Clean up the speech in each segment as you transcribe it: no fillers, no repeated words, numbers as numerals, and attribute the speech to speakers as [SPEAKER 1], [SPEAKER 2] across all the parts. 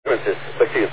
[SPEAKER 1] differences. Back to you.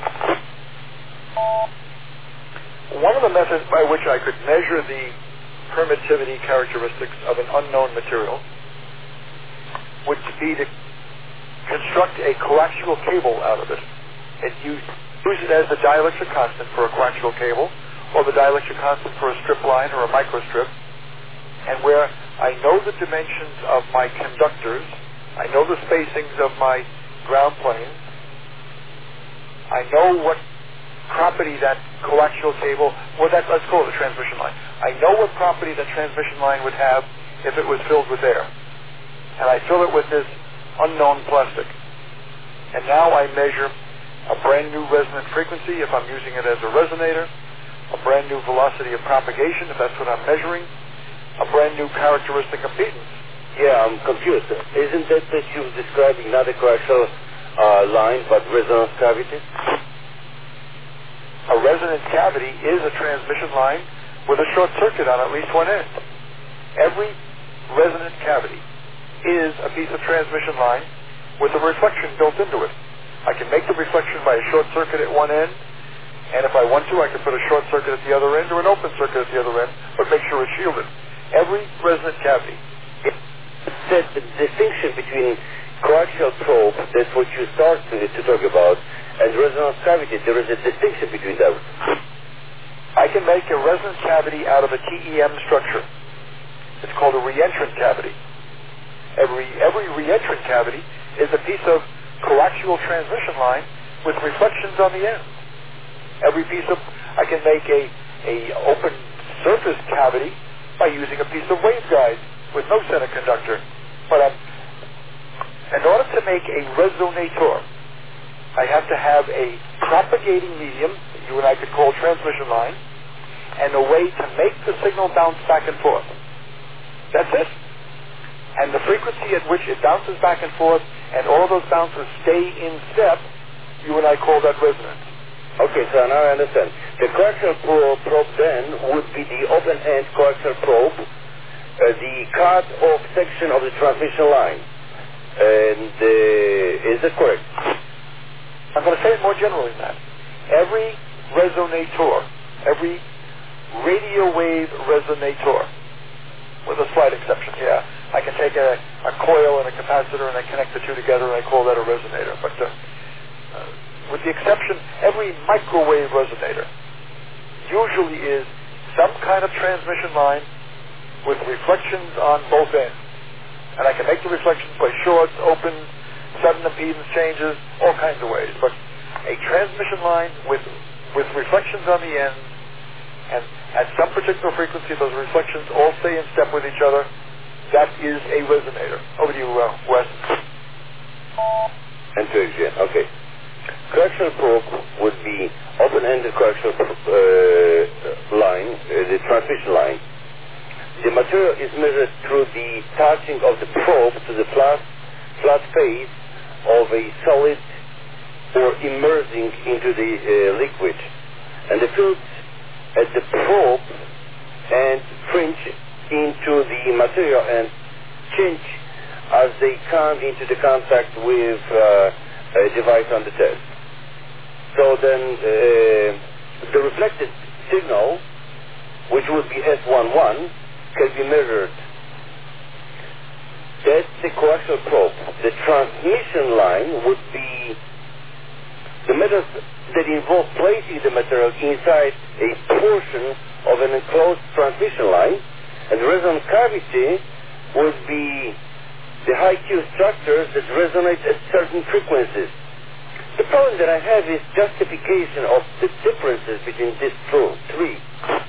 [SPEAKER 2] One of the methods by which I could measure the permittivity characteristics of an unknown material would be to construct a coaxial cable out of it and use it as the dielectric constant for a coaxial cable, or the dielectric constant for a strip line or a microstrip, and where I know the dimensions of my conductors, I know the spacings of my ground planes, I know what property that coaxial cable, let's call it a transmission line. I know what property that transmission line would have if it was filled with air. And I fill it with this unknown plastic. And now I measure a brand new resonant frequency if I'm using it as a resonator, a brand new velocity of propagation if that's what I'm measuring, a brand new characteristic impedance.
[SPEAKER 1] Yeah, I'm confused. Isn't that you're describing not a coaxial line but resonance cavity?
[SPEAKER 2] A resonance cavity is a transmission line with a short circuit on at least one end. Every resonant cavity is a piece of transmission line with a reflection built into it. I can make the reflection by a short circuit at one end, and if I want to, I can put a short circuit at the other end or an open circuit at the other end, but make sure it's shielded. Every resonant cavity.
[SPEAKER 1] The distinction between coaxial probe, that's what you started to talk about, and resonance cavity, there is a distinction between them.
[SPEAKER 2] I can make a resonant cavity out of a TEM structure. It's called a reentrant cavity. Every reentrant cavity is a piece of coaxial transmission line with reflections on the end. I can make a open surface cavity by using a piece of waveguide with no center conductor. But in order to make a resonator, I have to have a propagating medium, that you and I could call transmission line, and a way to make the signal bounce back and forth. That's it. And the frequency at which it bounces back and forth, and all of those bounces stay in step, you and I call that resonance.
[SPEAKER 1] Okay, so now I understand. The coaxial probe then would be the open-end coaxial probe, the cut-off section of the transmission line. And is that correct?
[SPEAKER 2] I'm going to say it more generally than that. Every resonator, every radio wave resonator, with a slight exception, yeah. I can take a coil and a capacitor and I connect the two together and I call that a resonator. But with the exception, every microwave resonator usually is some kind of transmission line with reflections on both ends. And I can make the reflections by shorts, opens, sudden impedance changes, all kinds of ways. But a transmission line with reflections on the ends, and at some particular frequency those reflections all stay in step with each other, that is a resonator. Over to you, Wes.
[SPEAKER 1] And to again, okay. Coaxial probe would be open-ended coaxial line, the transmission line. The material is measured through the touching of the probe to the flat face of a solid or immersing into the liquid. And the fields at the probe and fringe into the material and change as they come into the contact with a device on the test. So then the reflected signal, which would be S11, can be measured. That's the coaxial probe. The transmission line would be the method that involves placing the material inside a portion of an enclosed transmission line, and the resonant cavity would be the high Q structures that resonate at certain frequencies. The problem that I have is justification of the differences between these three.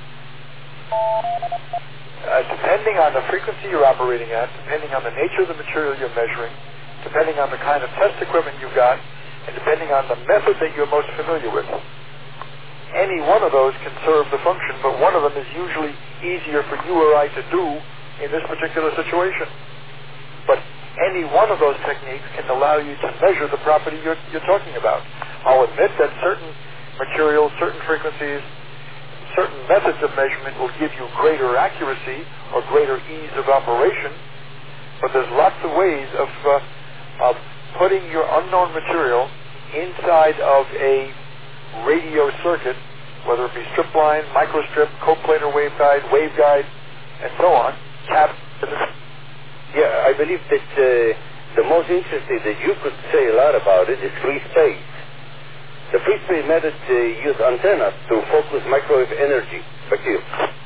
[SPEAKER 2] Depending on the frequency you're operating at, depending on the nature of the material you're measuring, depending on the kind of test equipment you've got, and depending on the method that you're most familiar with, any one of those can serve the function, but one of them is usually easier for you or I to do in this particular situation. But any one of those techniques can allow you to measure the property you're talking about. I'll admit that certain materials, certain frequencies, certain methods of measurement will give you greater accuracy or greater ease of operation, but there's lots of ways of putting your unknown material inside of a radio circuit, whether it be strip line, microstrip, coplanar waveguide, and so on.
[SPEAKER 1] Yeah, I believe that the most interesting that you could say a lot about it is free space. The free space method use antennas to focus microwave energy. Back to you.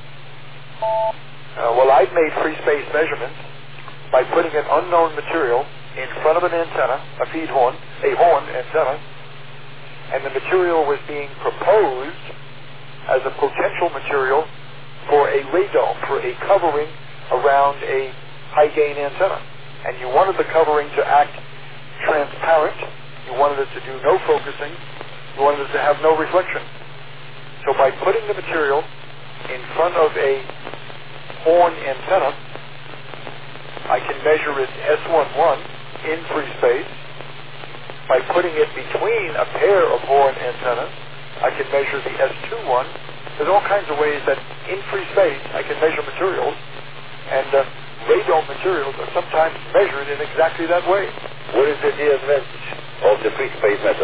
[SPEAKER 2] Well, I've made free space measurements by putting an unknown material in front of an antenna, a feed horn, a horn antenna, and the material was being proposed as a potential material for a radome, for a covering around a high-gain antenna. And you wanted the covering to act transparent. You wanted it to do no focusing. You wanted it to have no reflection. So by putting the material in front of a horn antenna, I can measure its S11 in free space. By putting it between a pair of horn antennas, I can measure the S21. There's all kinds of ways that in free space I can measure materials, and radome materials are sometimes measured in exactly that way.
[SPEAKER 1] What is the advantage of the free space method?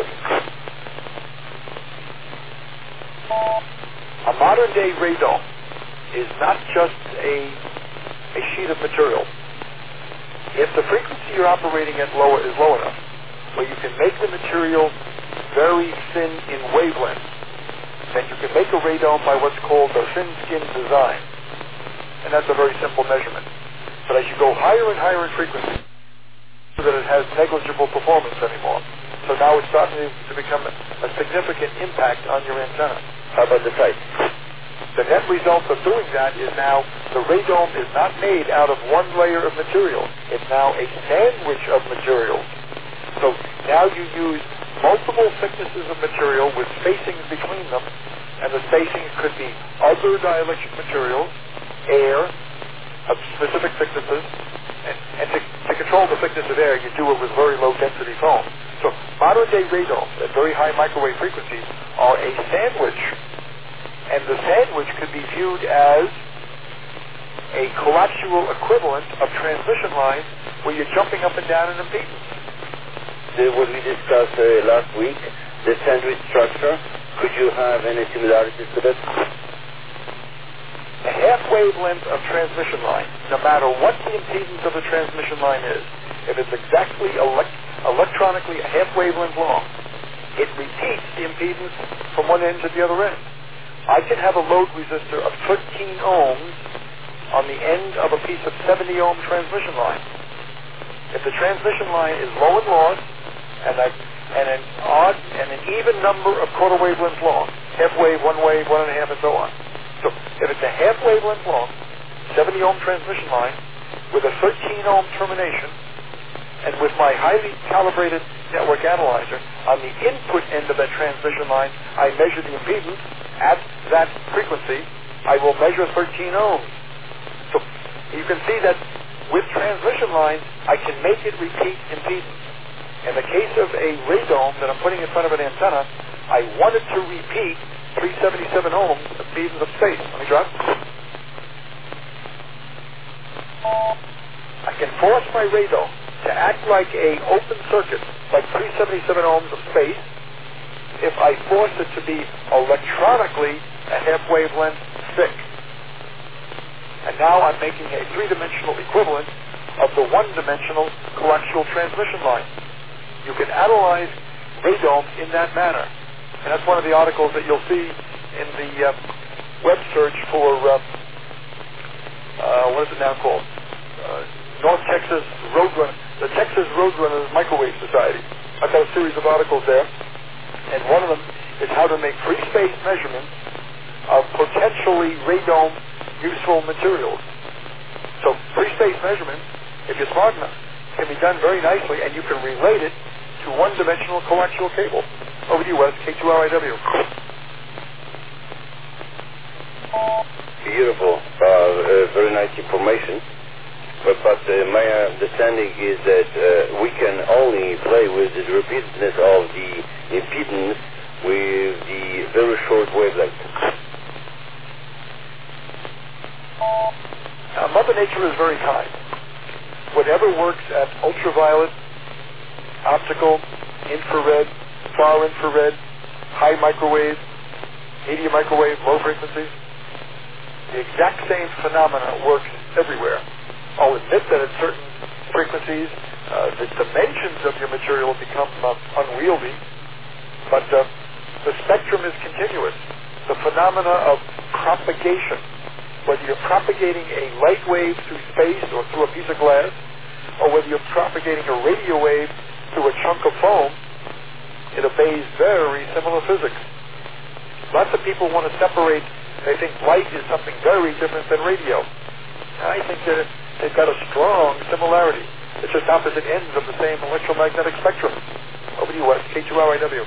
[SPEAKER 2] A modern-day radome is not just a sheet of material. If the frequency you're operating at is low enough, where you can make the material very thin in wavelength, then you can make a radome by what's called the thin-skin design. And that's a very simple measurement. But as you go higher and higher in frequency, so that it has negligible performance anymore. So now it's starting to become a significant impact on your antenna.
[SPEAKER 1] How about the size?
[SPEAKER 2] The net result of doing that is now the radome is not made out of one layer of material. It's now a sandwich of materials. So now you use multiple thicknesses of material with spacings between them, and the spacings could be other dielectric materials, air, of specific thicknesses, and to control the thickness of air, you do it with very low density foam. So modern-day radomes at very high microwave frequencies are a sandwich, and the sandwich could be viewed as a coaxial equivalent of transmission lines where you're jumping up and down in impedance.
[SPEAKER 1] What we discussed last week, the sandwich structure, could you have any similarities to that?
[SPEAKER 2] A half wavelength of transmission line, no matter what the impedance of the transmission line is, if it's exactly electronically a half wavelength long, it repeats the impedance from one end to the other end. I can have a load resistor of 13 ohms on the end of a piece of 70 ohm transmission line. If the transmission line is low in loss and an odd and an even number of quarter wavelengths long, half wave, 1 wave, 1.5, and so on. So if it's a half wavelength long, 70 ohm transmission line with a 13 ohm termination, and with my highly calibrated network analyzer on the input end of that transmission line, I measure the impedance at that frequency. I will measure 13 ohms. So you can see that with transmission lines, I can make it repeat impedance. In the case of a radome that I'm putting in front of an antenna, I want it to repeat 377 ohms impedance of space. Let me drop. I can force my radome to act like a open circuit, like 377 ohms of space, if I force it to be electronically a half wavelength thick. And now I'm making a three-dimensional equivalent of the one-dimensional coaxial transmission line. You can analyze radomes in that manner. And that's one of the articles that you'll see in the web search for, what is it now called? North Texas Roadrunner, the Texas Roadrunners Microwave Society. I've got a series of articles there, and one of them is how to make free space measurements of potentially radome useful materials. So free space measurements, if you're smart enough, can be done very nicely, and you can relate it to one-dimensional coaxial cable. Over to you, Wes, K2RIW.
[SPEAKER 1] Beautiful. Very nice information. But my understanding is that we can only play with the repeatedness of the impedance with the very short wavelength.
[SPEAKER 2] Now, Mother Nature is very kind. Whatever works at ultraviolet, optical, infrared, far infrared, high microwave, medium microwave, low frequencies. The exact same phenomena works everywhere. I'll admit that at certain frequencies, the dimensions of your material become unwieldy, but the spectrum is continuous. The phenomena of propagation, whether you're propagating a light wave through space or through a piece of glass, or whether you're propagating a radio wave through a chunk of foam, it obeys very similar physics. Lots of people want to separate. They think light is something very different than radio. I think that they've got a strong similarity. It's just opposite ends of the same electromagnetic spectrum. Over to you, Wes. K2RIW.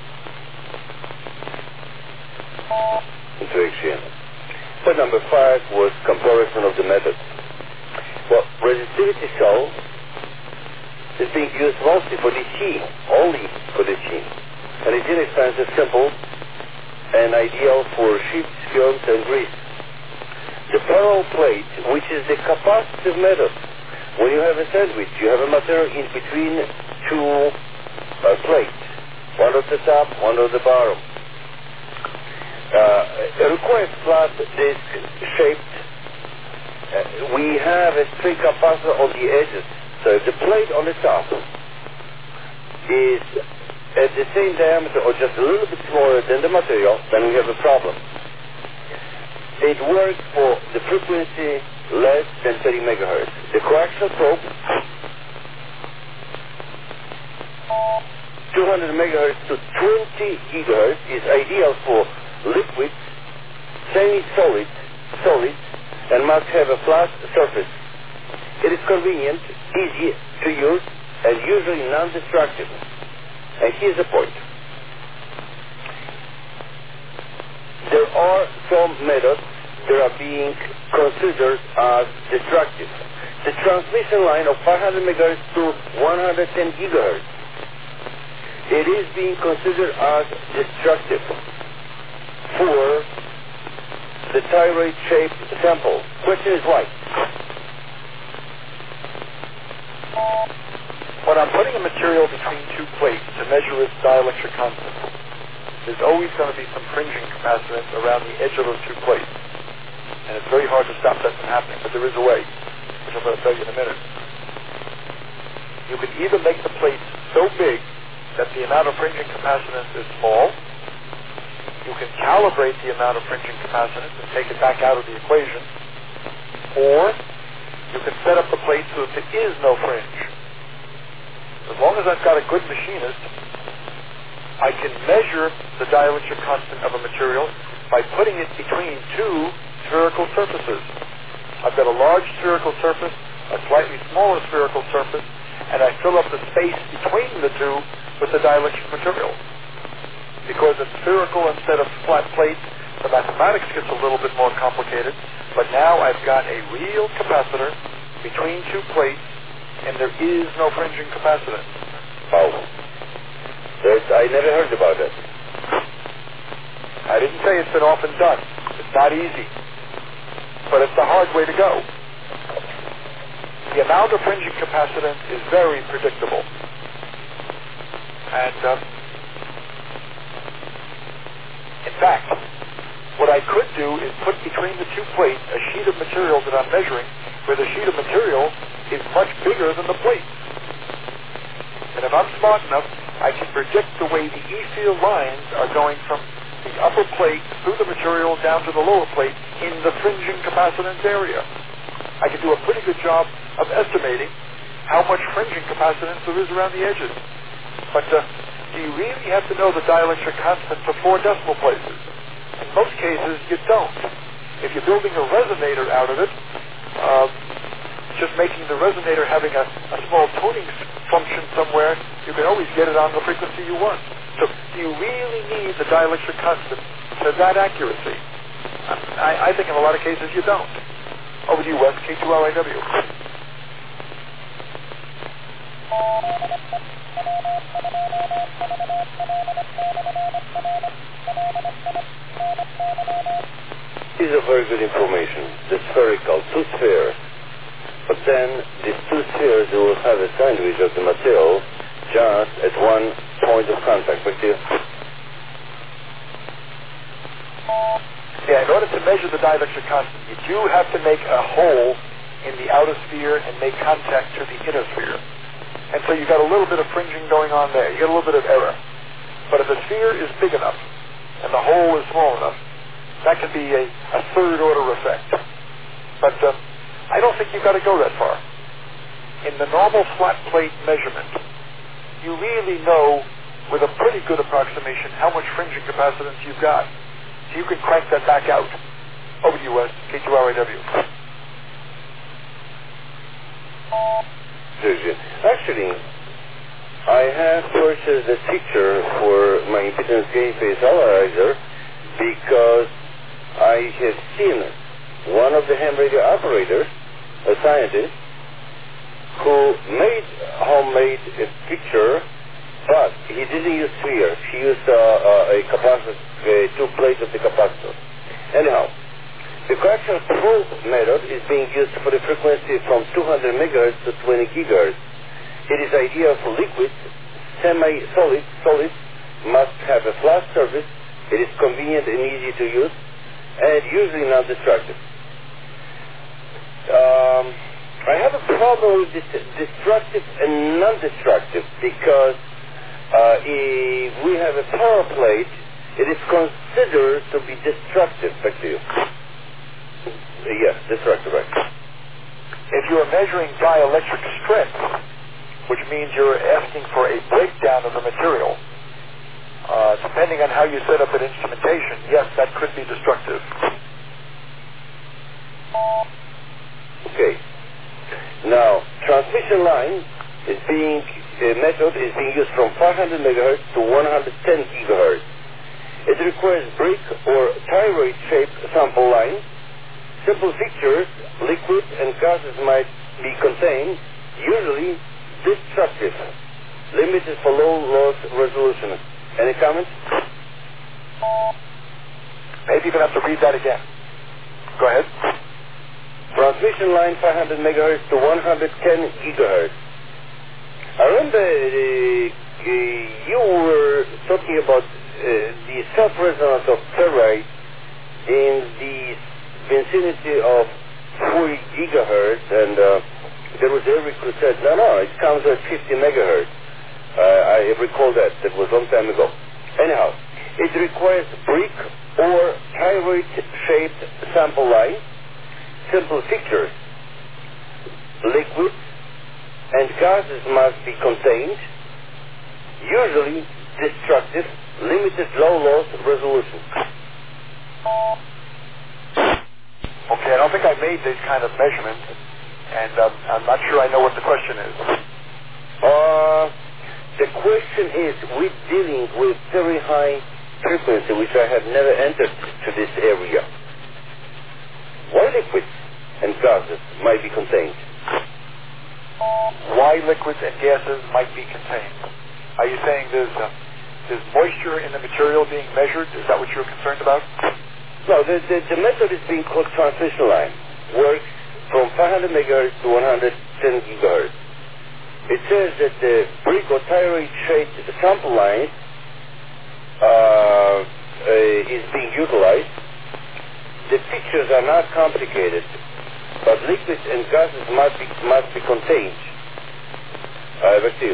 [SPEAKER 1] Interaction. Point number 5 was comparison of the methods. Well, resistivity cell is being used mostly for DC, only for DC. And it's inexpensive, simple, and ideal for sheets, films, and grease. The parallel plate, which is the capacitive method. When you have a sandwich, you have a material in between two plates, one at the top, one at the bottom. It requires flat disc shaped. We have a string capacitor on the edges. So if the plate on the top is at the same diameter or just a little bit smaller than the material, then we have a problem. It works for the frequency less than 30 megahertz. The coaxial probe, 200 megahertz to 20 gigahertz, is ideal for liquids, semi-solid, solids, and must have a flat surface. It is convenient, easy to use, and usually non-destructive. And here's the point. There are some methods that are being considered as destructive. The transmission line of 500 megahertz to 110 gigahertz, it is being considered as destructive for the thyroid-shaped sample. Question is why?
[SPEAKER 2] When I'm putting a material between two plates to measure its dielectric constant, there's always going to be some fringing capacitance around the edge of those two plates. And it's very hard to stop that from happening, but there is a way, which I'm going to tell you in a minute. You can either make the plates so big that the amount of fringing capacitance is small. You can calibrate the amount of fringing capacitance and take it back out of the equation. Or you can set up the plate so that there is no fringe. As long as I've got a good machinist, I can measure the dielectric constant of a material by putting it between two spherical surfaces. I've got a large spherical surface, a slightly smaller spherical surface, and I fill up the space between the two with the dielectric material. Because it's spherical instead of flat plates, the mathematics gets a little bit more complicated, but now I've got a real capacitor between two plates, and there is no fringing capacitance.
[SPEAKER 1] Oh. I never heard about it.
[SPEAKER 2] I didn't say it's been often done. It's not easy. But it's the hard way to go. The amount of fringing capacitance is very predictable. And, in fact, what I could do is put between the two plates a sheet of material that I'm measuring, where the sheet of material is much bigger than the plate. And if I'm smart enough, I can predict the way the E-field lines are going from the upper plate through the material down to the lower plate in the fringing capacitance area. I can do a pretty good job of estimating how much fringing capacitance there is around the edges. But do you really have to know the dielectric constant for 4 decimal places? In most cases, you don't. If you're building a resonator out of it, just making the resonator having a small tuning function somewhere, you can always get it on the frequency you want. So do you really need the dielectric constant for that accuracy? I think in a lot of cases you don't. Over to you, Wes, K2RIW.
[SPEAKER 1] This is a very good information. The spherical, 2 spheres. But then these 2 spheres will have a sandwich of the material just at one point of contact. But
[SPEAKER 2] yeah, in order to measure the dielectric constant, you do have to make a hole in the outer sphere and make contact to the inner sphere. And so you got a little bit of fringing going on there. You got a little bit of error. But if the sphere is big enough and the hole is small enough, that can be a third order effect. But I don't think you've got to go that far. In the normal flat plate measurement, you really know with a pretty good approximation how much fringing capacitance you've got. So you can crank that back out. Over to you, Wes, K2RAW.
[SPEAKER 1] Actually, I have purchased a picture for my impedance gain phase analyzer because I have seen one of the ham radio operators, a scientist, who made homemade a picture, but he didn't use sphere. He used a capacitor, two plates of the capacitor. Anyhow, the coaxial probe method is being used for the frequency from 200 megahertz to 20 gigahertz. It is ideal for liquids, semi-solid. Solids must have a flat surface. It is convenient and easy to use, and usually non-destructive. I have a problem with this destructive and non-destructive because if we have a power plate, it is considered to be destructive. Back to you. Yes, destructive, right.
[SPEAKER 2] If you are measuring dielectric strength, which means you're asking for a breakdown of the material, depending on how you set up an instrumentation, yes, that could be destructive.
[SPEAKER 1] Okay. Now, transmission line method is being used from 500 megahertz to 110 gigahertz. It requires brick or thyroid-shaped sample line. Simple fixtures, liquids and gases might be contained, usually destructive, limited for low loss resolution. Any comments?
[SPEAKER 2] Maybe you're going to have to read that again. Go ahead.
[SPEAKER 1] Transmission line 500 megahertz to 110 gigahertz. I remember you were talking about the self-resonance of ferrite in the vicinity of 40 gigahertz, and there was Eric who said, no, it comes at 50 megahertz. I recall that. That was a long time ago. Anyhow, it requires brick or thyroid-shaped sample line, simple fixtures, liquids and gases must be contained, usually destructive, limited low-loss resolution.
[SPEAKER 2] Okay, I don't think I made this kind of measurement, and I'm not sure I know what the question is.
[SPEAKER 1] The question is, we're dealing with very high frequency, which I have never entered to this area. What liquids and gases might be contained?
[SPEAKER 2] Why liquids and gases might be contained? Are you saying there's moisture in the material being measured? Is that what you're concerned about?
[SPEAKER 1] No, the method is being called transmission line. Works from 500 megahertz to 110 gigahertz. It says that the brick or thyroid-shaped sample line is being utilized. The pictures are not complicated, but liquids and gases must be contained. Back to you.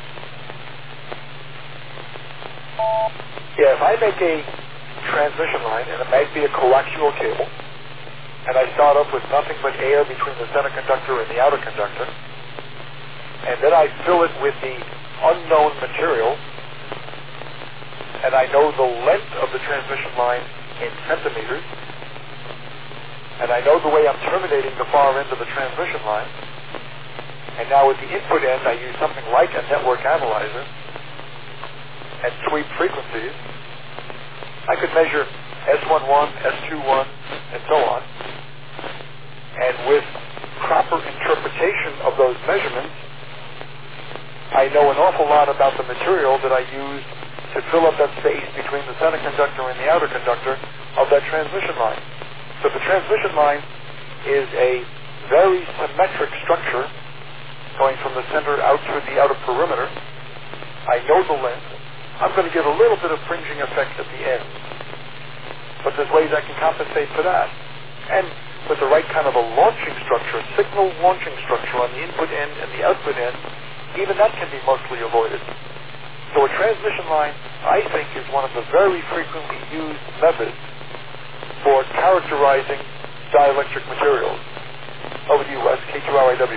[SPEAKER 2] Yeah, if I make a transmission line, and it might be a coaxial cable, and I start off with nothing but air between the center conductor and the outer conductor, and then I fill it with the unknown material, and I know the length of the transmission line in centimeters, and I know the way I'm terminating the far end of the transmission line, and now at the input end I use something like a network analyzer and sweep frequencies. I could measure S11, S21, and so on, and with proper interpretation of those measurements, I know an awful lot about the material that I used to fill up that space between the center conductor and the outer conductor of that transmission line. So the transmission line is a very symmetric structure going from the center out to the outer perimeter. I know the length. I'm going to get a little bit of fringing effect at the end. But there's ways I can compensate for that. And with the right kind of a launching structure, a signal launching structure on the input end and the output end, even that can be mostly avoided. So a transmission line, I think, is one of the very frequently used methods for characterizing dielectric materials. Over to you, Wes, K2RIW.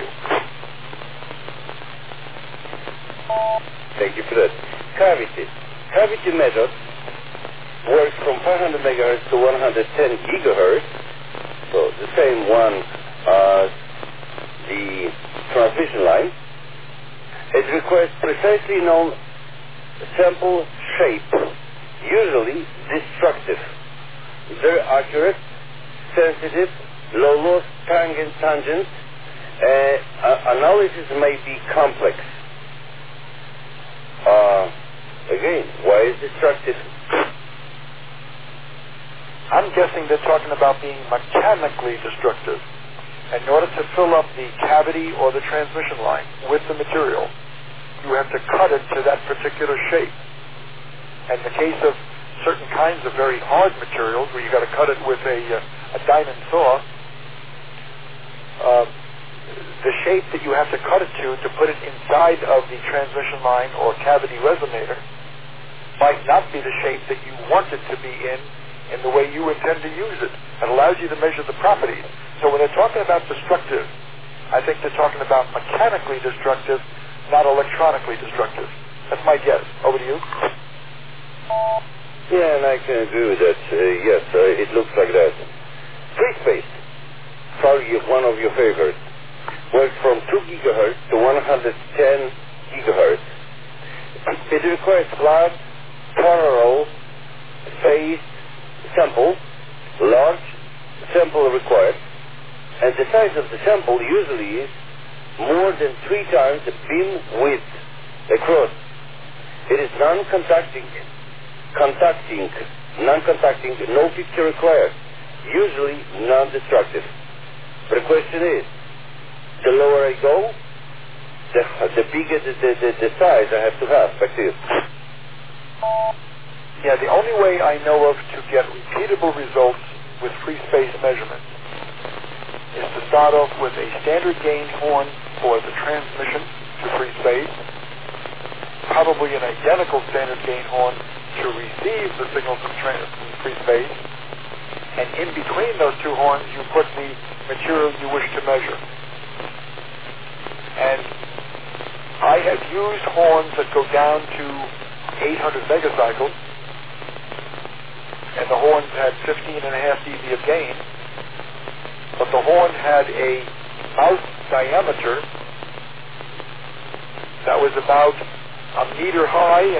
[SPEAKER 1] Thank you for that. Cavity. Cavity method works from 500 megahertz to 110 gigahertz, so the same one as the transmission line. It requires precisely known sample shape, usually destructive, very accurate, sensitive, low loss tangents. Analysis may be complex. Again, why is destructive?
[SPEAKER 2] I'm guessing they're talking about being mechanically destructive. In order to fill up the cavity or the transmission line with the material, you have to cut it to that particular shape. And in the case of certain kinds of very hard materials, where you got to cut it with a diamond saw, the shape that you have to cut it to put it inside of the transmission line or cavity resonator might not be the shape that you want it to be in the way you intend to use it. It allows you to measure the properties. So when they're talking about destructive, I think they're talking about mechanically destructive, not electronically destructive. That's my guess. Over to you.
[SPEAKER 1] Yeah, and I can agree with that. Yes, it looks like that. Free space, probably one of your favorites, works from 2 gigahertz to 110 gigahertz. It requires flat, parallel, phased sample, large sample required, and the size of the sample usually is more than 3 times the beam width across. It is non-contacting, no picture required, usually non-destructive. But the question is, the lower I go, the bigger the size I have to have. Back to you.
[SPEAKER 2] Yeah, the only way I know of to get repeatable results with free space measurements is to start off with a standard gain horn for the transmission to free space, probably an identical standard gain horn to receive the signal from free space, and in between those two horns you put the material you wish to measure. And I have used horns that go down to 800 megacycles, and the horns had 15.5 dB of gain, but the horn had a mouth diameter that was about 1 meter high and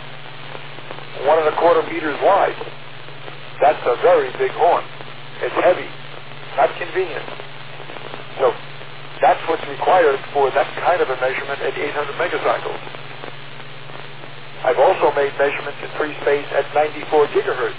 [SPEAKER 2] 1.25 meters wide. That's a very big horn. It's heavy, not convenient. So that's what's required for that kind of a measurement at 800 megacycles. I've also made measurements in free space at 94 gigahertz.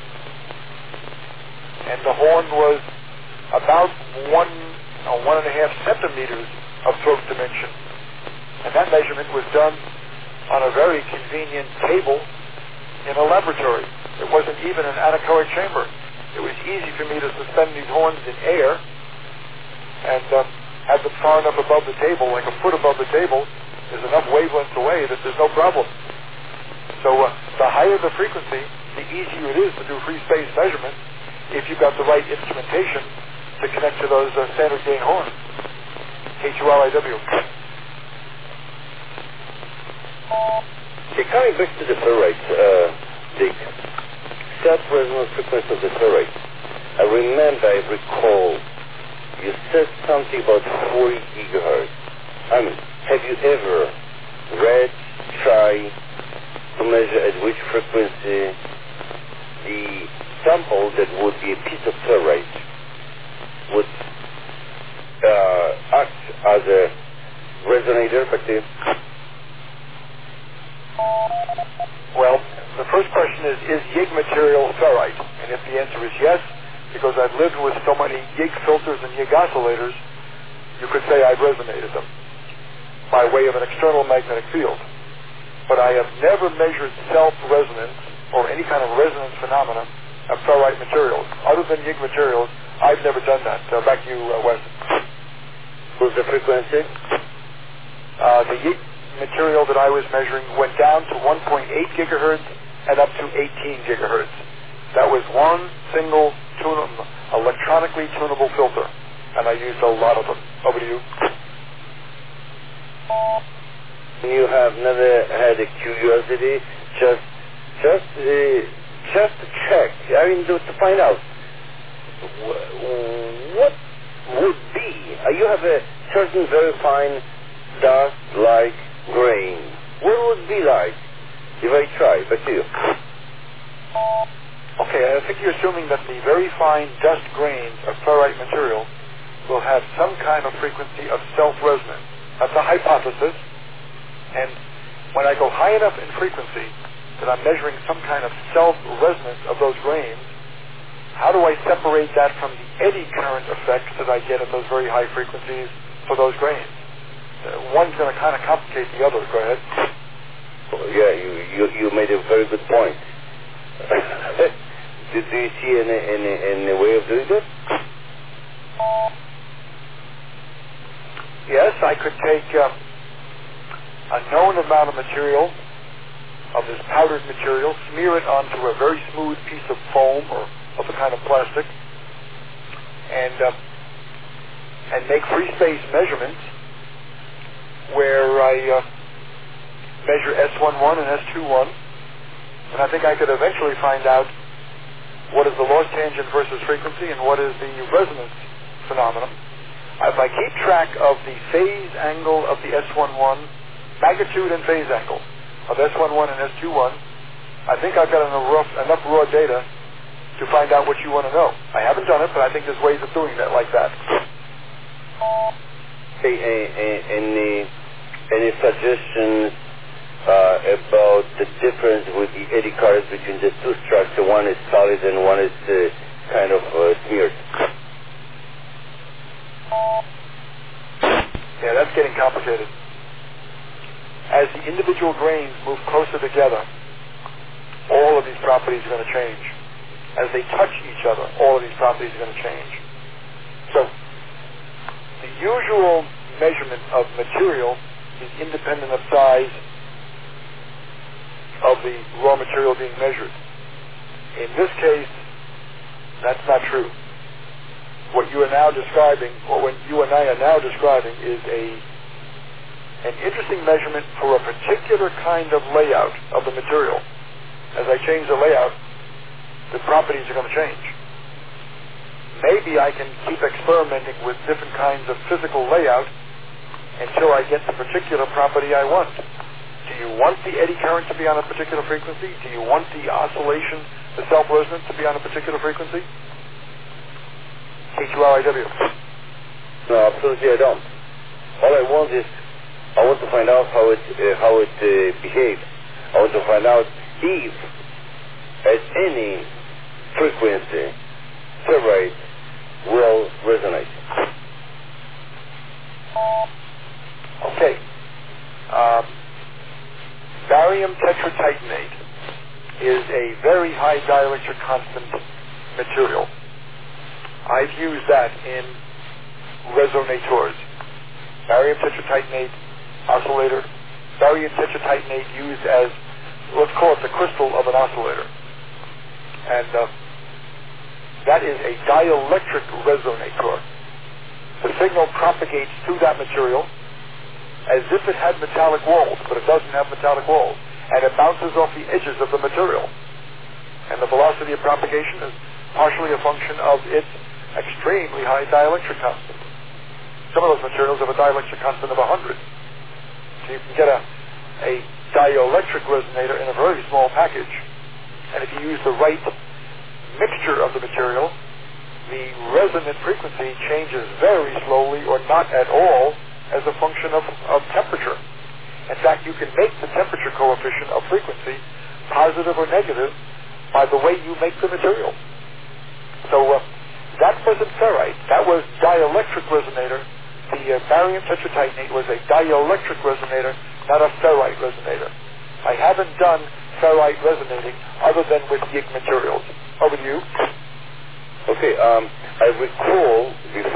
[SPEAKER 2] And the horn was about 1.5 centimeters of throat dimension. And that measurement was done on a very convenient table in a laboratory. It wasn't even an anechoic chamber. It was easy for me to suspend these horns in air and have them far enough above the table, like a foot above the table. There's enough wavelengths away that there's no problem. So the higher the frequency, the easier it is to do free space measurements if you've got the right instrumentation to connect to those standard gain horns. K2RIW.
[SPEAKER 1] Okay, coming back to the ferrite, Dick, self-resonance frequency of the ferrite. I recall, you said something about 40 gigahertz. I mean, have you ever tried to measure at which frequency the sample that would be a piece of ferrite would act as a resonator?
[SPEAKER 2] Well, the first question is YIG material ferrite? And if the answer is yes, because I've lived with so many YIG filters and YIG oscillators, you could say I've resonated them by way of an external magnetic field. but I have never measured self-resonance or any kind of resonance phenomena of ferrite materials. Other than YIG materials, I've never done that. Back to you, Wes.
[SPEAKER 1] What's the frequency?
[SPEAKER 2] The YIG material that I was measuring went down to 1.8 gigahertz and up to 18 gigahertz. That was one single electronically tunable filter, and I used a lot of them. Over to you.
[SPEAKER 1] You have never had a curiosity, just to check, I mean, to find out what would be. You have a certain very fine dust-like grain. What would it be like if I try? Back to you.
[SPEAKER 2] Okay, I think you're assuming that the very fine dust grains of ferrite material will have some kind of frequency of self-resonance. That's a hypothesis, and when I go high enough in frequency that I'm measuring some kind of self-resonance of those grains, how do I separate that from the eddy current effects that I get at those very high frequencies for those grains? One's going to kind of complicate the other. Go ahead.
[SPEAKER 1] Oh, yeah, you made a very good point. Do you see any way of doing that?
[SPEAKER 2] Yes, I could take a known amount of material, of this powdered material, smear it onto a very smooth piece of foam or other kind of plastic, and make free space measurements where I measure S11 and S21, and I think I could eventually find out what is the loss tangent versus frequency and what is the resonance phenomenon. If I keep track of the phase angle of the S11, magnitude and phase angle of S11 and S21, I think I've got enough raw data to find out what you want to know. I haven't done it, but I think there's ways of doing that like that.
[SPEAKER 1] Any suggestions about the difference with the eddy currents between the two structures? One is solid and one is kind of smeared.
[SPEAKER 2] Yeah, that's getting complicated. As the individual grains move closer together, all of these properties are going to change. As they touch each other, all of these properties are going to change. So, the usual measurement of material is independent of size of the raw material being measured. In this case, that's not true. What you are now describing, or what you and I are now describing, is an interesting measurement for a particular kind of layout of the material. As I change the layout, the properties are going to change. Maybe I can keep experimenting with different kinds of physical layout until I get the particular property I want. Do you want the eddy current to be on a particular frequency? Do you want the oscillation, the self-resonance to be on a particular frequency? K2RIW.
[SPEAKER 1] No, absolutely I don't. All I want is, I want to find out how it behaves. I want to find out if at any frequency ferrite will resonate.
[SPEAKER 2] Okay. Barium tetratitanate is a very high dielectric constant material. I've used that in resonators. Barium tetratitanate oscillator. Barium tetratitanate used as, let's call it the crystal of an oscillator. And that is a dielectric resonator. The signal propagates through that material as if it had metallic walls, but it doesn't have metallic walls. And it bounces off the edges of the material. And the velocity of propagation is partially a function of its extremely high dielectric constant. Some of those materials have a dielectric constant of 100. So you can get a dielectric resonator in a very small package. And if you use the right mixture of the material, the resonant frequency changes very slowly or not at all as a function of temperature. In fact, you can make the temperature coefficient of frequency positive or negative by the way you make the material. So that wasn't ferrite. That was dielectric resonator. The barium tetratitanate was a dielectric resonator, not a ferrite resonator. I haven't done ferrite resonating other than with gig materials. Over to you.
[SPEAKER 1] Okay, I recall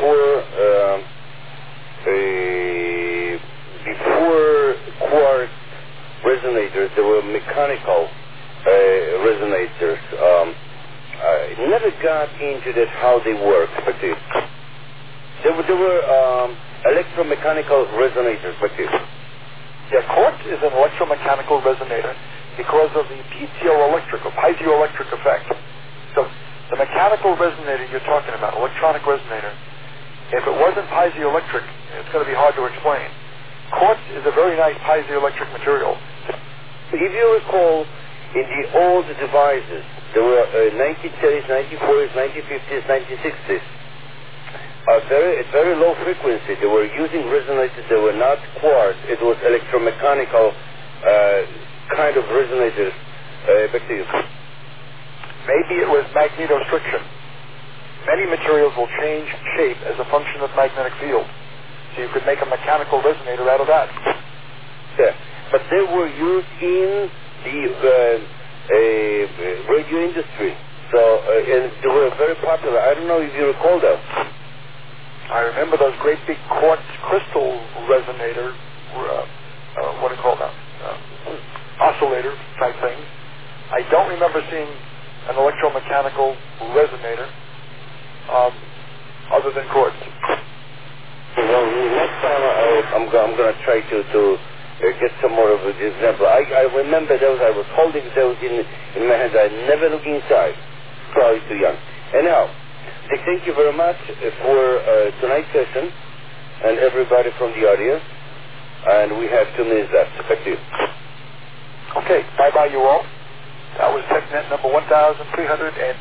[SPEAKER 1] before quartz resonators, there were mechanical resonators. I never got into that how they work, but there were electromechanical resonators, but
[SPEAKER 2] Yeah, quartz is an electromechanical resonator because of the piezoelectric effect. So the mechanical resonator you're talking about, electronic resonator, if it wasn't piezoelectric, it's going to be hard to explain. Quartz is a very nice piezoelectric material.
[SPEAKER 1] if you recall, in the old devices, there were 1930s, 1940s, 1950s, 1960s. At very low frequency, they were using resonators. They were not quartz. It was electromechanical kind of resonators. Back to you.
[SPEAKER 2] Maybe it was magnetostriction. Many materials will change shape as a function of magnetic field. So you could make a mechanical resonator out of that.
[SPEAKER 1] Yeah, but they were used in the radio industry. So and they were very popular. I don't know if you recall them.
[SPEAKER 2] I remember those great big quartz crystal resonator, what do you call them? Oscillator type things. I don't remember seeing an electromechanical resonator other than quartz.
[SPEAKER 1] Well, next time I'm going to try to get some more of an example. I remember those. I was holding those in my hands. I never looked inside. Probably too young. Anyhow, Dick, thank you very much for tonight's session and everybody from the audience. And we have 2 minutes left. Back to you.
[SPEAKER 2] Okay, bye-bye you all. That was TechNet number 1300 and...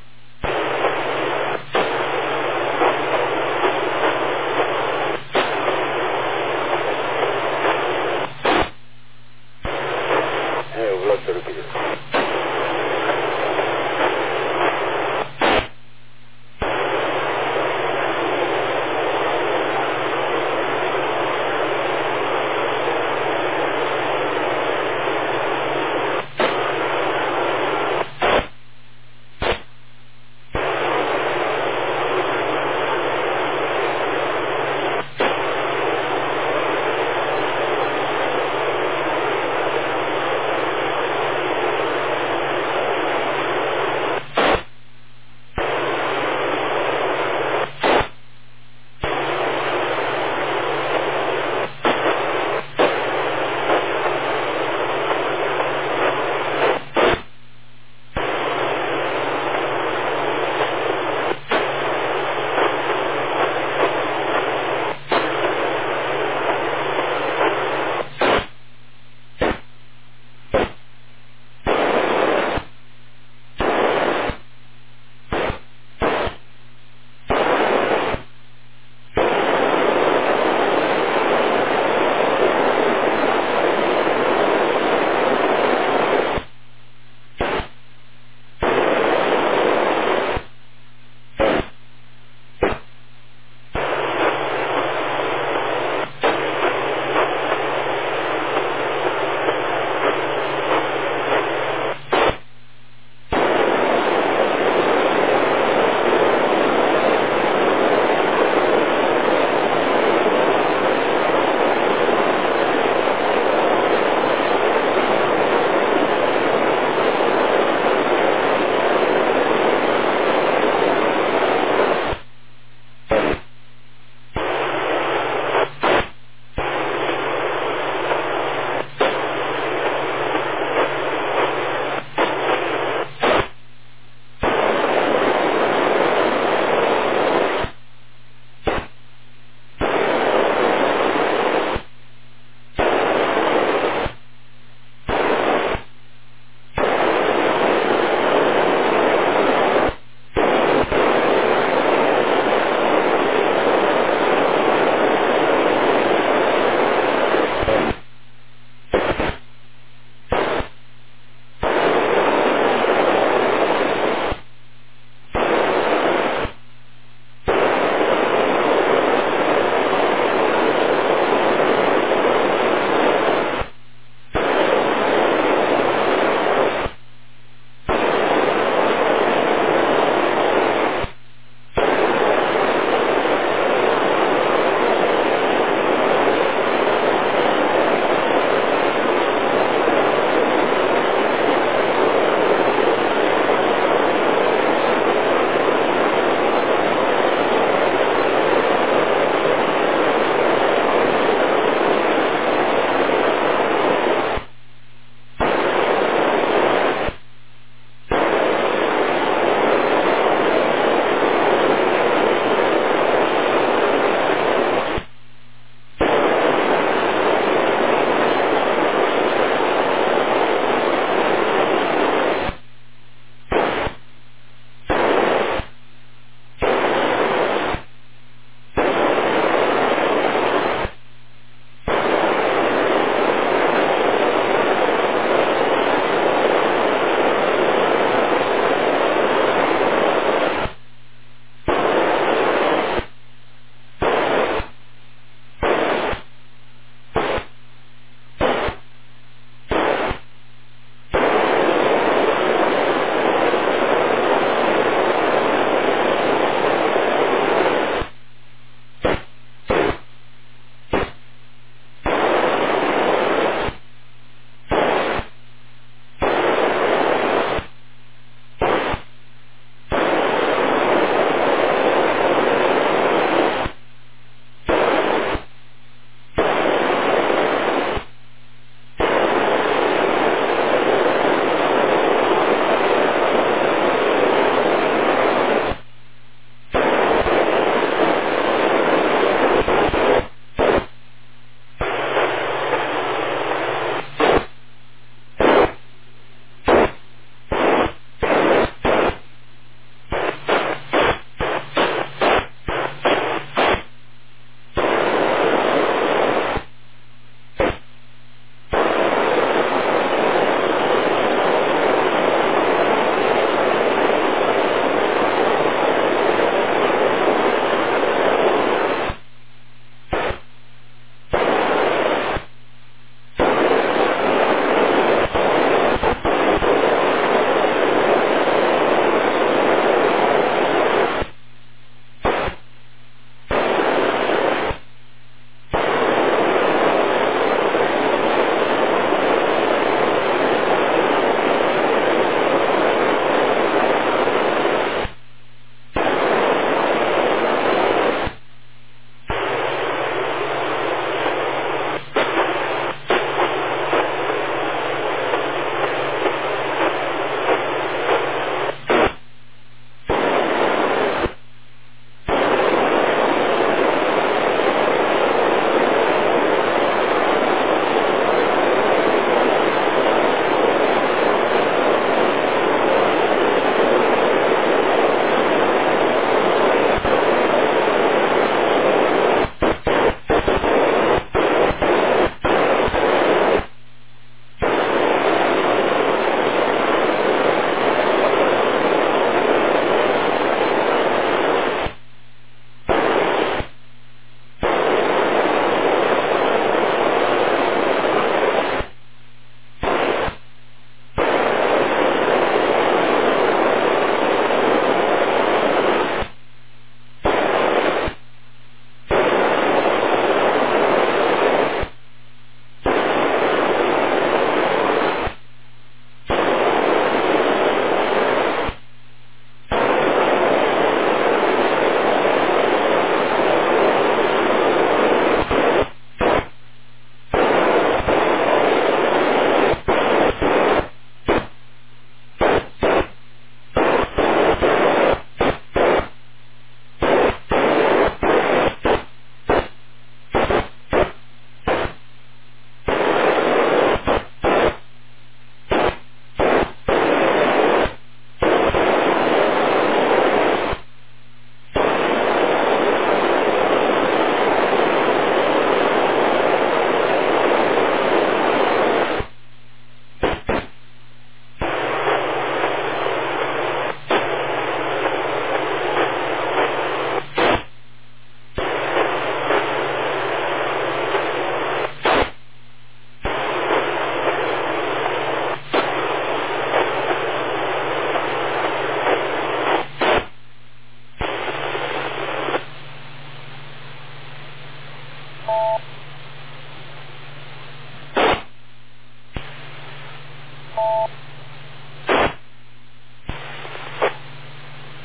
[SPEAKER 1] Yeah, we'd love to repeat it.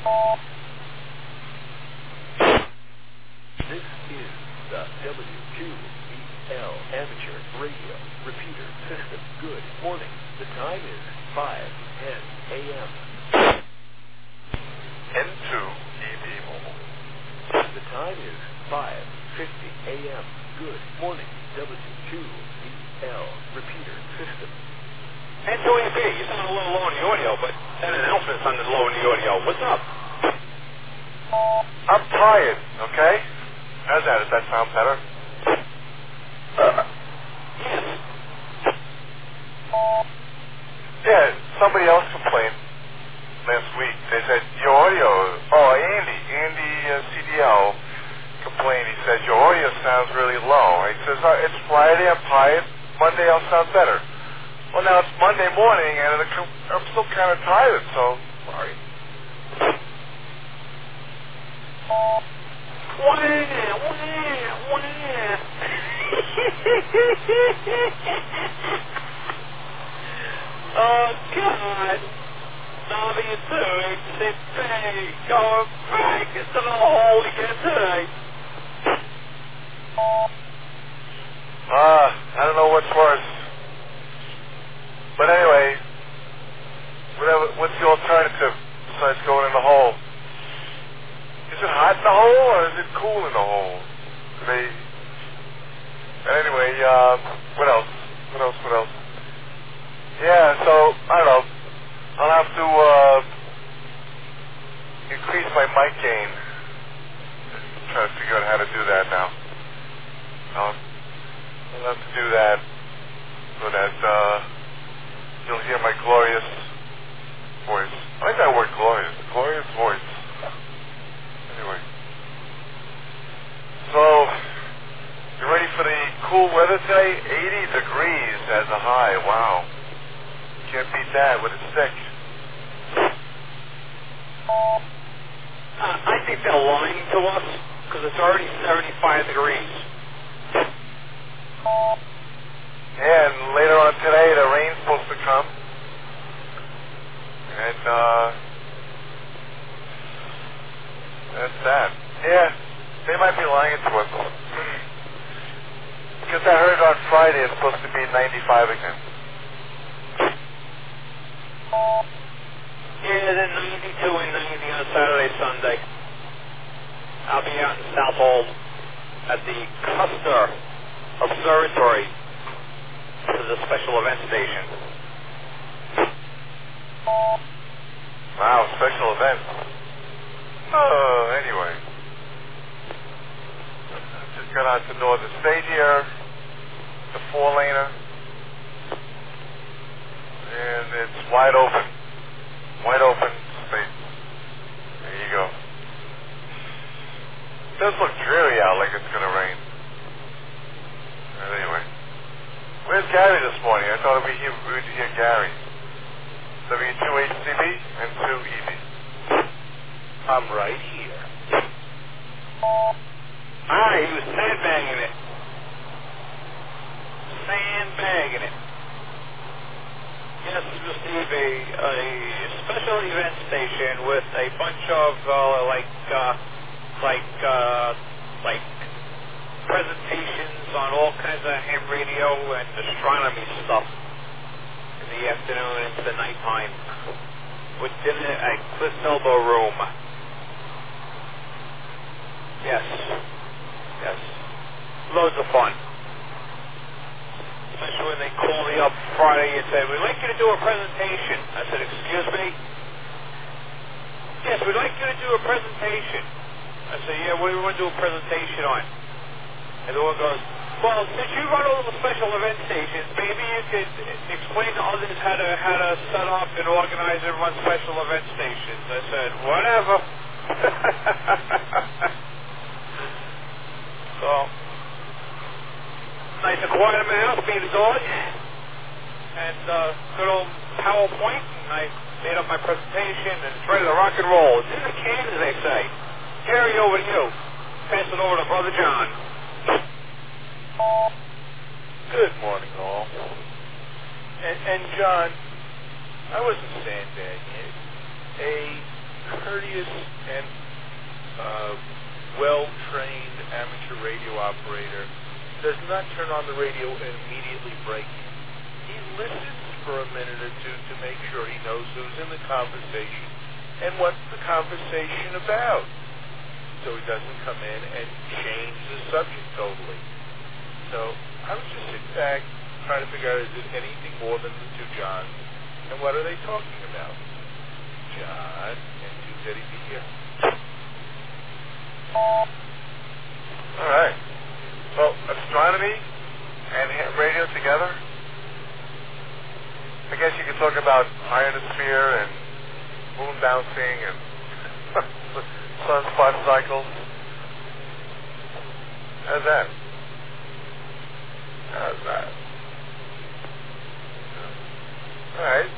[SPEAKER 3] This is the W2BL Amateur Radio Repeater System. Good morning. The time is 5:10 a.m.
[SPEAKER 4] N2 EB Mobile.
[SPEAKER 3] The time is 5:50 a.m. Good morning. W2BL Repeater System.
[SPEAKER 5] N2EB, you sound a little low in the audio, but that announcement sounded low in the audio. What's up?
[SPEAKER 4] I'm tired, okay? How's that? Does that sound better?
[SPEAKER 5] Yes.
[SPEAKER 4] Yeah, somebody else complained last week. They said, your audio, Andy CDL complained. He said, your audio sounds really low. He says, it's Friday, I'm tired. Monday I'll sound better. Well, now it's Monday morning, and I'm still kind of tired, so sorry.
[SPEAKER 5] Oh, God. W2HCP going back into the hole again today.
[SPEAKER 4] I don't know what's worse. But anyway, what's the alternative besides going in the hole? Is it hot in the hole or is it cool in the hole? Anyway, what else? Yeah, so, I don't know. I'll have to increase my mic gain. I'm trying to figure out how to do that now. I'll have to do that so that you'll hear my glorious voice. I like that word, glorious. Glorious voice. Anyway. So, you ready for the cool weather today? 80 degrees as a high. Wow. Can't beat that when it's thick.
[SPEAKER 5] I think they're lying to us because it's already 75 degrees.
[SPEAKER 4] And later on today, the rain's supposed to come. And, that's that. Yeah, they might be lying to us. Because I heard on Friday it's supposed to be 95 again.
[SPEAKER 5] Yeah, then 92 and 90 on Saturday, Sunday. I'll be out in South Hold at the Custer Observatory for the special event station.
[SPEAKER 4] Wow, special event. Anyway. Just got out to Northern State here, the 4-laner. And it's wide open. Wide open space. There you go. It does look dreary out, like it's going to rain. But anyway. Where's Gary this morning? I thought we'd hear Gary. W2HCB and 2EB.
[SPEAKER 5] I'm right here. He was sandbagging it. Yes, Mr. Steve, a special event station with a bunch of presentations on all kinds of ham radio and astronomy stuff in the afternoon into the nighttime with dinner at Cliff's Elbow Room. Yes. Loads of fun. Especially when they call me up Friday and say, we'd like you to do a presentation. I said, excuse me? Yes, we'd like you to do a presentation. I said, yeah, what do you want to do a presentation on? And the one goes, well, since you run all the special event stations, maybe you could explain to others how to set up and organize and run special event stations. I said, whatever. So, nice and quiet in my house, being a dog, and good old PowerPoint, and I made up my presentation, and it's ready to rock and roll. It's in the can, as they say. Gary, over to you. Pass it over to Brother John.
[SPEAKER 6] Good morning, all. And John, I wasn't sandbagging it. A courteous and well-trained amateur radio operator does not turn on the radio and immediately break it. He listens for a minute or two to make sure he knows who's in the conversation and what's the conversation about, so he doesn't come in and change the subject totally. So I was just sitting back trying to figure out, is it anything more than the two Johns, and what are they talking about? John and two Teddy B here.
[SPEAKER 4] All right. Well, astronomy and radio together. I guess you could talk about ionosphere and moon bouncing and sunspot cycles. How's that? How's that? All right.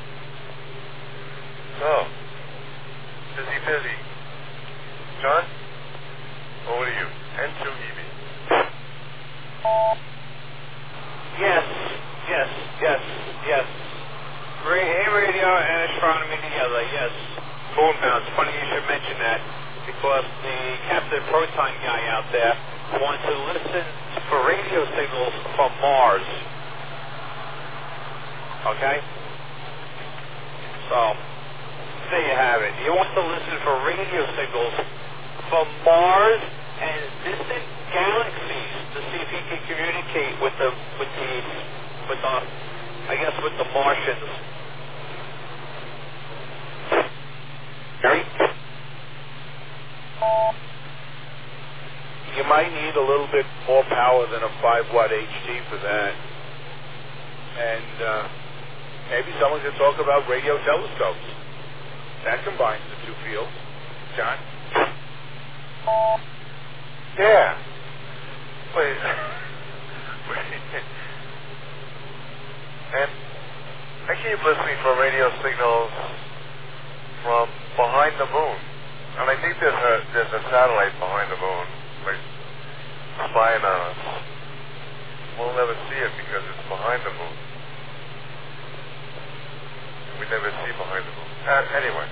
[SPEAKER 4] So, busy. John, over to you. N2EB.
[SPEAKER 5] Yes. Radio and astronomy together, yes. Moon bounce. Funny you should mention that, because the Captain Proton guy out there wants to listen for radio signals from Mars. Okay? So, there you have it. He wants to listen for radio signals from Mars and distant galaxies to see if he can communicate with the Martians. Gary?
[SPEAKER 6] You might need a little bit more power than a 5-watt HT for that. And maybe someone could talk about radio telescopes. That combines the two fields. John?
[SPEAKER 4] Yeah. Wait. And I keep listening for radio signals from behind the moon. And I think there's a satellite behind the moon, like spying on us. We'll never see it because it's behind the moon. We never see behind the moon. Anyway.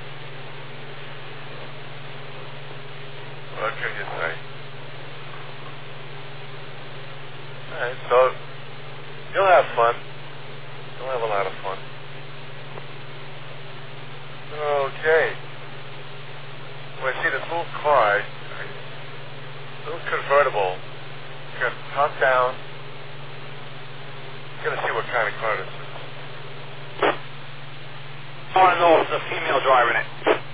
[SPEAKER 4] What can you say? Alright, so you'll have fun. You'll have a lot of fun. Okay. Well, I see this little car, little convertible. You got top down. I'm gonna see what kind of car this is.
[SPEAKER 5] I want to know if it's a female driving it.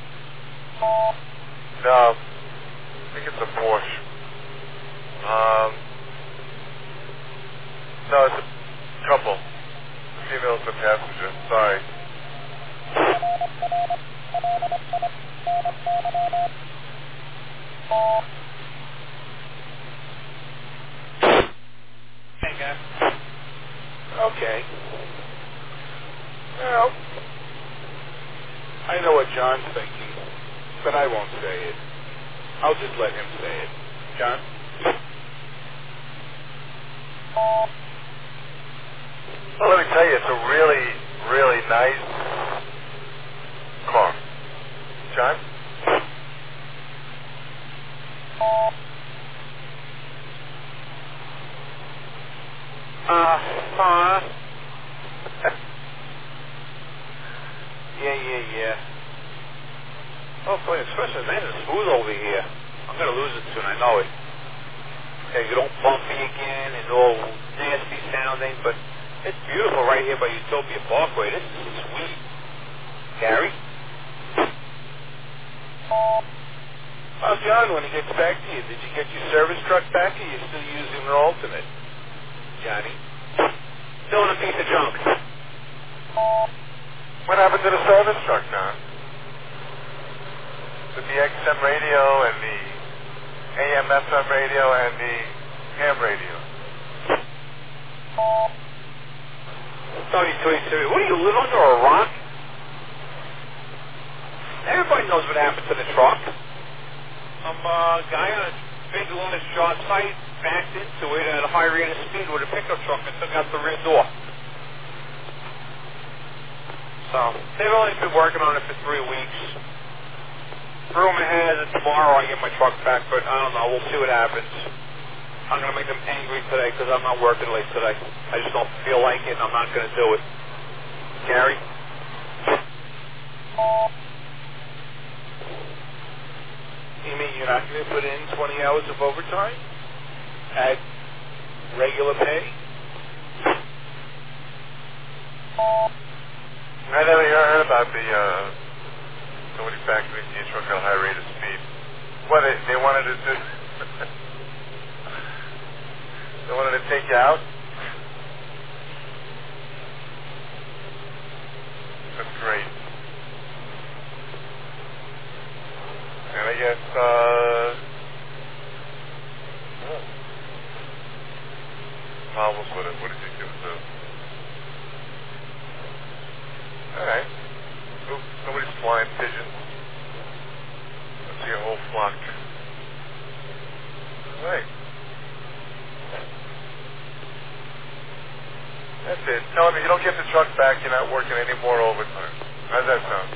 [SPEAKER 4] No. I think it's a Porsche. No, it's a couple. Female's the passenger. Sorry.
[SPEAKER 6] Okay. Well, I know what John's thinking, but I won't say it. I'll just let him say it. John?
[SPEAKER 4] Well, let me tell you, it's a really, really nice car. John?
[SPEAKER 5] Yeah. Oh boy, especially nice and smooth over here. I'm gonna lose it soon, I know it. Okay, you don't bumpy again and all nasty sounding, but it's beautiful right here by Utopia Parkway. This is sweet. Gary?
[SPEAKER 6] Well, John, when he gets back to you, did you get your service truck back, or are you still using an alternate? Johnny?
[SPEAKER 5] Still in a piece of junk.
[SPEAKER 4] What happened to the service truck, John? With the XM radio and the AM FM radio and the ham radio.
[SPEAKER 5] What do you live under, a rock? Everybody knows what happened to the truck. Some guy on a big large job site backed into it at a high rate of speed with a pickup truck and took out the rear door. So they've only been working on it for 3 weeks. rumor has it tomorrow I get my truck back, but I don't know. We'll see what happens. I'm going to make them angry today because I'm not working late today. I just don't feel like it, and I'm not going to do it. Gary?
[SPEAKER 6] You mean you're not going to put in 20 hours of overtime at regular pay?
[SPEAKER 4] I never heard about the somebody factoring the truck at a high rate of speed. What they wanted to do? They wanted to take you out? That's great. And I guess, problems with it. What did you give it to? Alright. Oops, somebody's flying pigeons. I see a whole flock. Alright. That's it. Tell him if you don't get the truck back, you're not working any more overtime. How's that sound?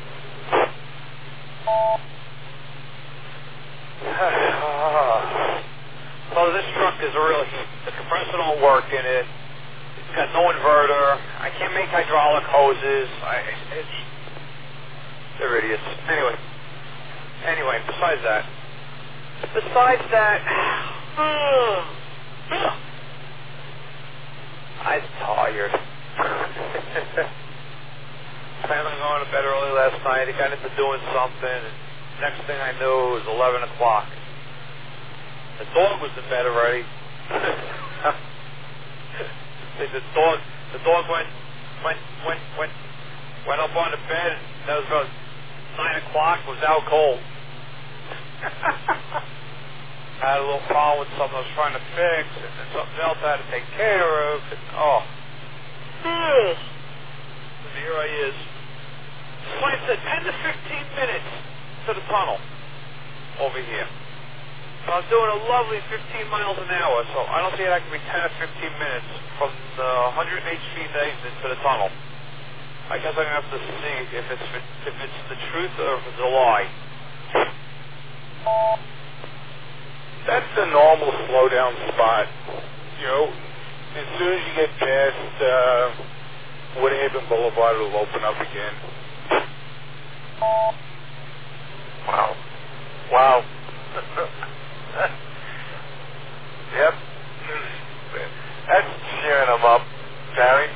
[SPEAKER 5] Well, this truck is a real heat. The compressor don't work in it. It's got no inverter. I can't make hydraulic hoses. They're idiots. Anyway, besides that, I'm tired. Planned on going to bed early last night. I got into doing something, and next thing I knew, it was 11 o'clock. The dog was in bed already. the dog went up on the bed, and that was about 9 o'clock. It was out cold. I had a little problem with something I was trying to fix, and then something else I had to take care of. And, and here I is. So I said 10 to 15 minutes to the tunnel over here. So I was doing a lovely 15 miles an hour, so I don't see how that can be 10 or 15 minutes from the 108 feet exit to the tunnel. I guess I'm going to have to see if it's the truth or if it's a lie.
[SPEAKER 6] That's the normal slowdown spot. You know, as soon as you get past Woodhaven Boulevard, it'll open up again.
[SPEAKER 4] Wow. Yep. That's cheering them up, Gary.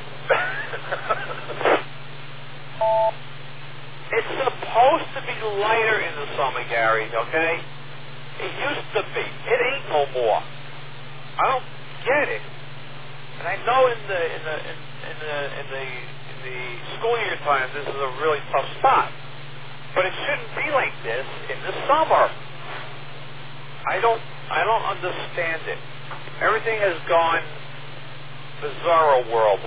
[SPEAKER 5] It's supposed to be lighter in the summer, Gary, okay? It used to be. It ain't no more. I don't get it. And I know in the school year times this is a really tough spot. But it shouldn't be like this in the summer. I don't understand it. Everything has gone bizarro world.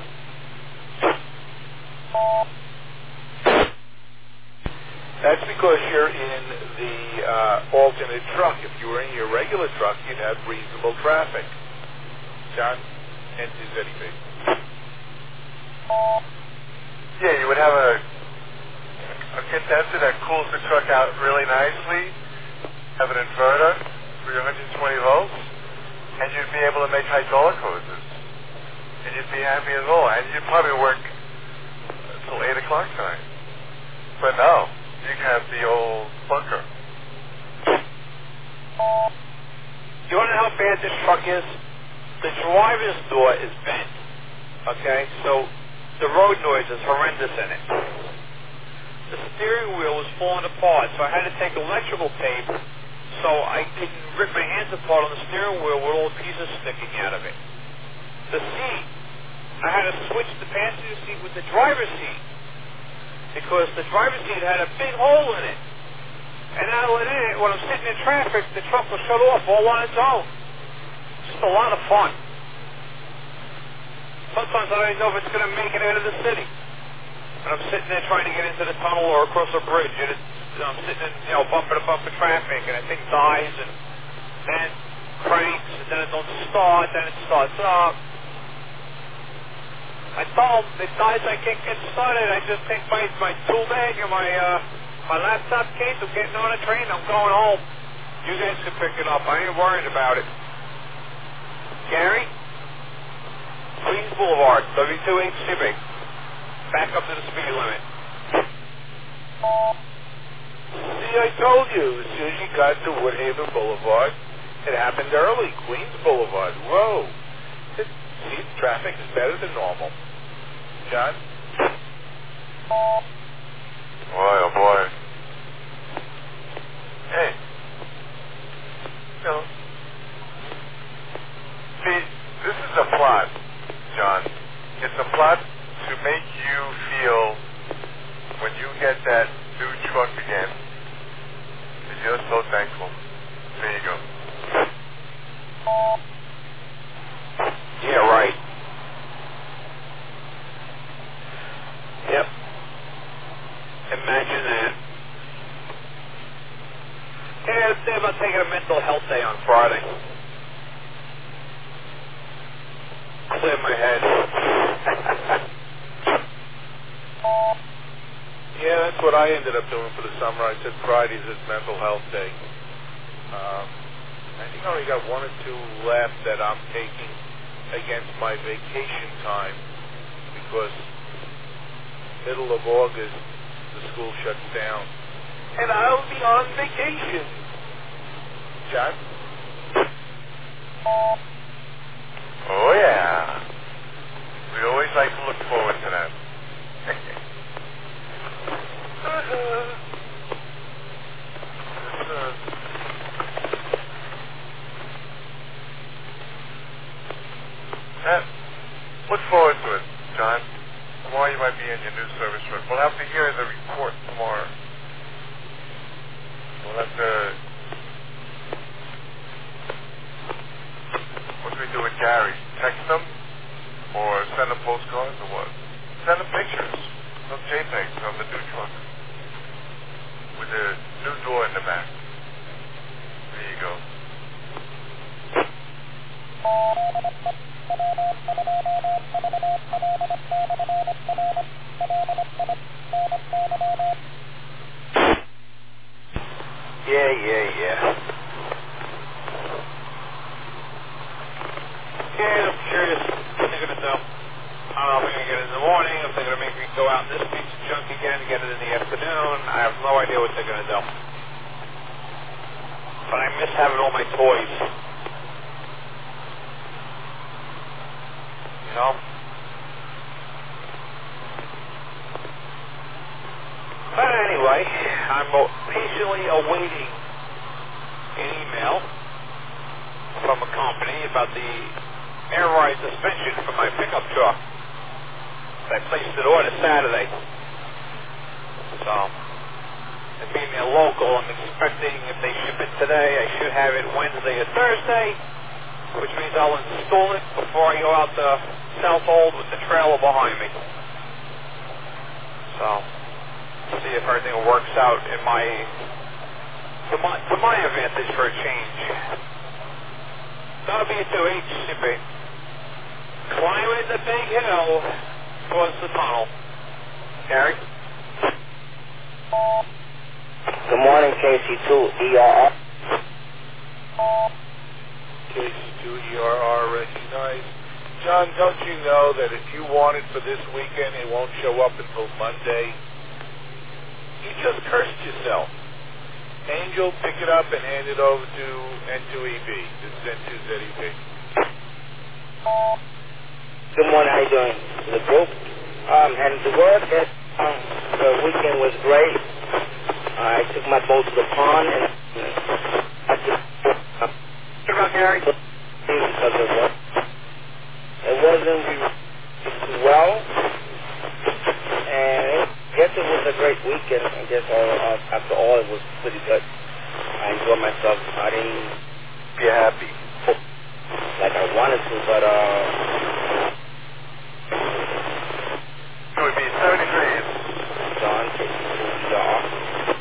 [SPEAKER 6] That's because you're in the alternate truck. If you were in your regular truck, you'd have reasonable traffic. John, and is anything?
[SPEAKER 4] Yeah, you would have a condenser that cools the truck out really nicely, have an inverter for your 120 volts, and you'd be able to make hydraulic hoses. And you'd be happy as all. And you'd probably work until 8 o'clock tonight. But no, you have the old bunker.
[SPEAKER 5] You want to know how bad this truck is? The driver's door is bent. Okay? So the road noise is horrendous in it. The steering wheel was falling apart, so I had to take electrical tape so I didn't rip my hands apart on the steering wheel with all the pieces sticking out of it. The seat, I had to switch the passenger seat with the driver's seat because the driver's seat had a big hole in it. And not only that, when I'm sitting in traffic, the truck will shut off all on its own. Just a lot of fun. Sometimes I don't even know if it's going to make it out of the city. And I'm sitting there trying to get into the tunnel or across a bridge, and I'm sitting in, bumper to bumper traffic, and the thing dies, and then it cranks, and then it don't start, then it starts up. I told them, it dies, I can't get started. I just take my tool bag and my My laptop case, I'm getting on a train, I'm going home. You guys can pick it up. I ain't worried about it. Gary? Queens Boulevard, W28 Civic. Back up to the speed limit.
[SPEAKER 6] See, I told you, as soon as you got to Woodhaven Boulevard, it happened early. Queens Boulevard. Whoa. See, traffic is better than normal. John?
[SPEAKER 4] Boy, oh boy. Hey. No. See, this is a plot, John. It's a plot to make you feel when you get that new truck again that you're so thankful. There you go.
[SPEAKER 5] Yeah, right. Yep. Imagine that. Yeah, let's say about taking a mental health day on Friday. Clear my head.
[SPEAKER 6] Yeah, that's what I ended up doing for the summer. I said Friday's is mental health day. I think I only got one or two left that I'm taking against my vacation time because middle of August the school shuts down. And I'll be on vacation. John?
[SPEAKER 4] Oh, yeah. We always like to look forward to that. Look forward to it, John. Tomorrow you might be in your new service truck. We'll have to hear the report tomorrow. We'll have to... What do we do with Gary? Text them? Or send them postcards or what? Send them pictures. Some JPEGs of the new truck. With the new door in the back. There you go.
[SPEAKER 5] Yeah. Yeah, I'm curious what they're going to do. I don't know if they're going to get it in the morning, if they're going to make me go out in this piece of junk again and get it in the afternoon. I have no idea what they're going to do. But I miss having all my toys. You know? But anyway, I'm patiently awaiting an email from a company about the air ride suspension for my pickup truck. I placed it order Saturday. So, and being a local, I'm expecting if they ship it today, I should have it Wednesday or Thursday, which means I'll install it before I go out to Southold with the trailer behind me. So, see if everything works out in to my advantage for a change. That'll be a 2H shipping. Climbing the big hill towards the tunnel. Gary?
[SPEAKER 1] Good morning, KC2ERR.
[SPEAKER 6] KC2ERR recognized. John, don't you know that if you want it for this weekend, it won't show up until Monday? You just cursed yourself. Angel, pick it up and hand it over to N2EB. This is N2ZEB.
[SPEAKER 1] Good morning, how you doing? The group. And the word that the weekend was great. I took my boat to the pond and I just
[SPEAKER 5] What about Gary?
[SPEAKER 1] because it wasn't well, and I guess it was a great weekend. I guess after all, it was pretty good. I enjoyed myself. I didn't be happy like I wanted to, but
[SPEAKER 4] It would be 7 degrees.
[SPEAKER 1] John, KC2ER.